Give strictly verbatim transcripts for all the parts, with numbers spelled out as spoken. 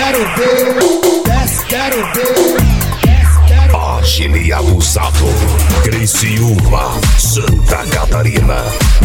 quero ver, desce, quero ver. Ágil e abusado, Criciúma, Santa Catarina.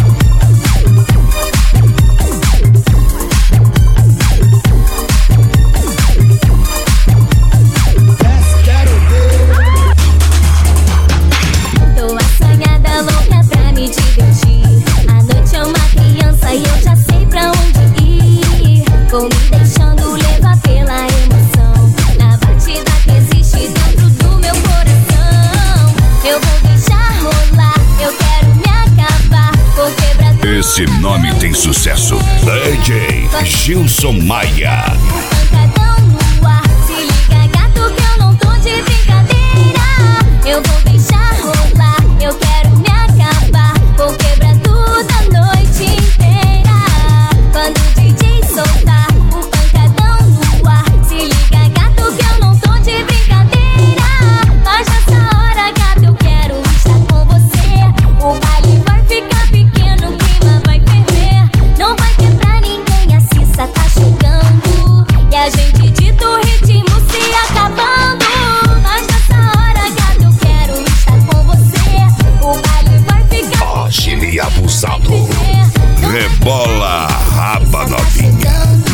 Tô assanhada, louca pra me divertir. A noite é uma criança e eu já sei pra onde ir. Vou me deixando levar pela emoção, na batida que existe dentro do meu coração. Eu vou deixar rolar, eu quero me acabar. Vou quebrar tudo. Esse nome tem sucesso. D J Gilson Maia. Pancadão no ar, se liga gato que eu não tô de brincadeira. Eu vou deixar rolar, eu quero me acabar. Vou quebrar tudo a noite inteira. Quando o D J soltar o pancadão no ar, se liga gato que eu não tô de brincadeira. Mas nessa hora gato eu quero estar com você. O baile vai ficar pequeno, o clima vai ferver. Não vai ter pra ninguém, a Cissa tá chegando e a gente dita o ritmo se acabando. Mas nessa hora gato eu quero estar com você. O baile vai ficar Ágil e abusado, rebola a raba novinha.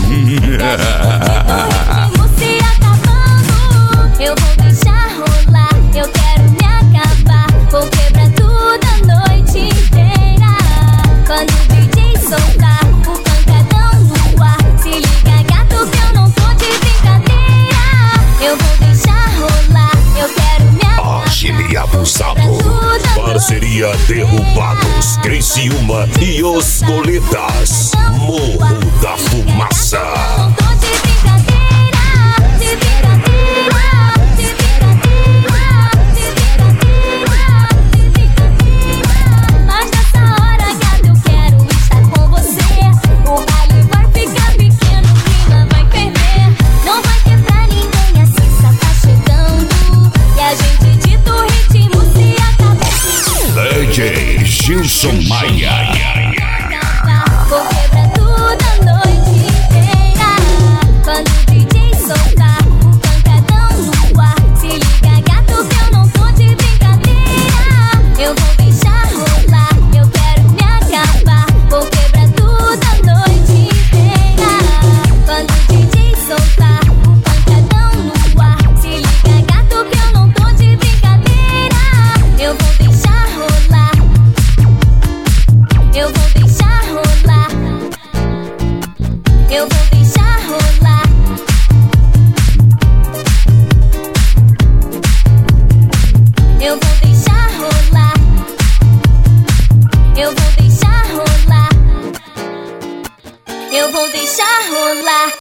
se acabando. Eu vou deixar rolar, eu quero me acabar. Vou quebrar tudo a noite inteira. Quando o D J soltar o pancadão no ar, se liga gato que eu não tô de brincadeira. Eu vou deixar rolar, eu quero me acabar. Ágil e abusado, parceria Derrubados, Criciúma e Os Coletas, Morro da Fumaça. Não tô de brincadeira, de brincadeira, de brincadeira, de brincadeira, de brincadeira. Mas nessa hora, gato, eu quero estar com você. O baile vai ficar pequeno, o clima vai ferver. Não vai ter pra ninguém, a Cissa tá chegando e a gente dita o ritmo se acaba. D J Gilson Maia. Vou quebrar tudo a noite inteira. Quando o D J soltar o pancadão no ar, se liga gato que eu não tô de brincadeira. Eu vou deixar rolar, eu quero me acabar. Vou quebrar tudo a noite inteira. Quando o D J soltar o pancadão no ar, se liga gato que eu não tô de brincadeira. Eu vou deixar rolar, eu vou deixar rolar, eu vou deixar rolar. Eu vou deixar rolar, eu vou deixar rolar, eu vou deixar rolar.